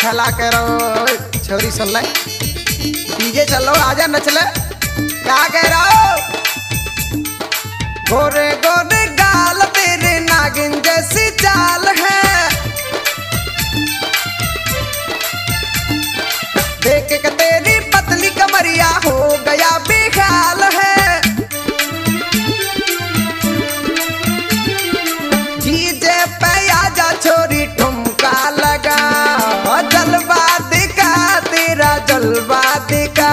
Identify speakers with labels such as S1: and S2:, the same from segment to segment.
S1: खला करो छोरी सुन ले डीजे चलो आजा नच ले क्या कह रहा हो गोरे गोरे गाल तेरे नागिन जैसी चाल है देख के तेरी पतली कमरिया हो गया बेख्याल है डीजे पे आजा छोरी ठुमका लगा जलवा दिखा तेरा जलवा दिखा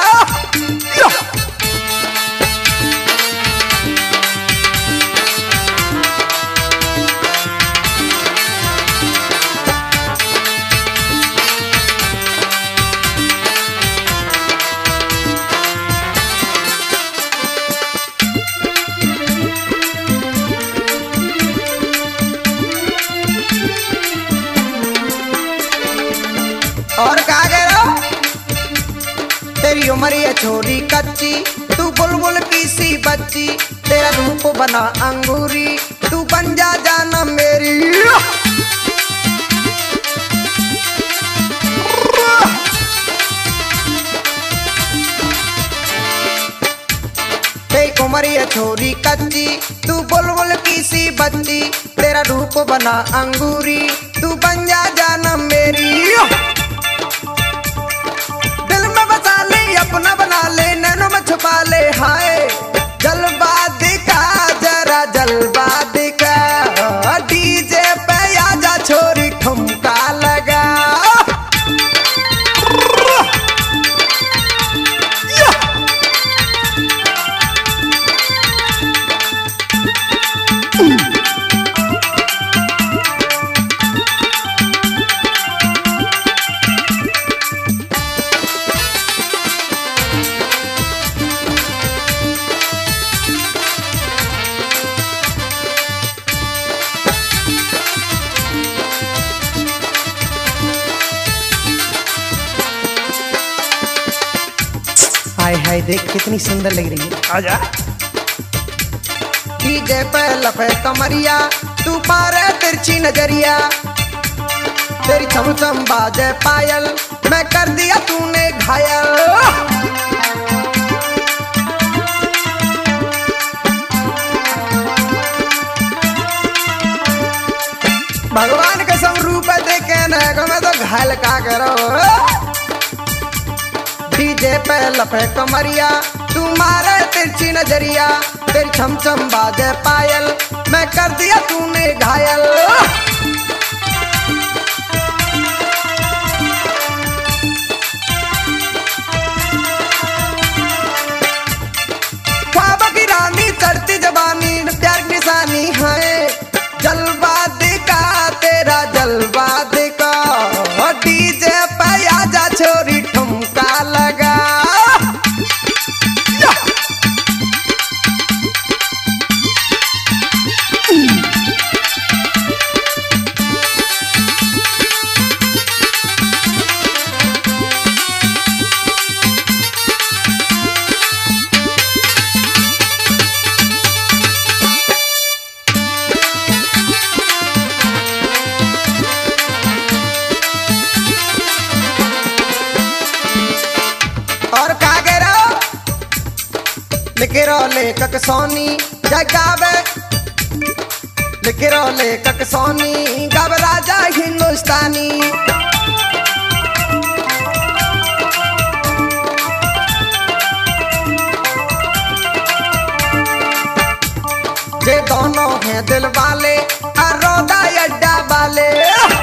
S1: और क्या कह रहा हो तेरी उम्र ये छोरी कच्ची तू बुलबुल की सी बच्ची तेरा रूप बना अंगूरी तू बन जा जाना मेरी तेरी उम्र ये छोरी कच्ची तू बुलबुल की सी बच्ची तेरा रूप बना अंगूरी तू बन जा जाना मेरी अपना बना ले नैनों में छुपा ले हाय जलवा दिखा जरा जलवा दिखा डीजे पे आजा छोरी ठुमका लगा हाय हाय देख कितनी सुंदर लग रही है आजा डीजे पे लपे कमरिया तू पारे तिरछी नजरिया तेरी चमचम बाजे पायल मैं कर दिया तूने घायल भगवान का सब रूप देखे न मैं तो घायल का करो डीजे पे लपे कमरिया तू मारे तिरछी नजरिया तेरी छमछम बाजे पायल मैं कर दिया तूने घायल ख्वाब की रानी चढ़ती जवानी प्यार की निशानी है जलवा दिखा तेरा जलवा दिखा डीजे पे आजा छोरी ठुमका लगा और का कह रहा हो लिखिरो लेखक सोनी जगावे लिखिरो लेखक सोनी गाव राजा हिंदुस्तानी ये दोनों हैं दिल वाले और रोदा अड्डा वाले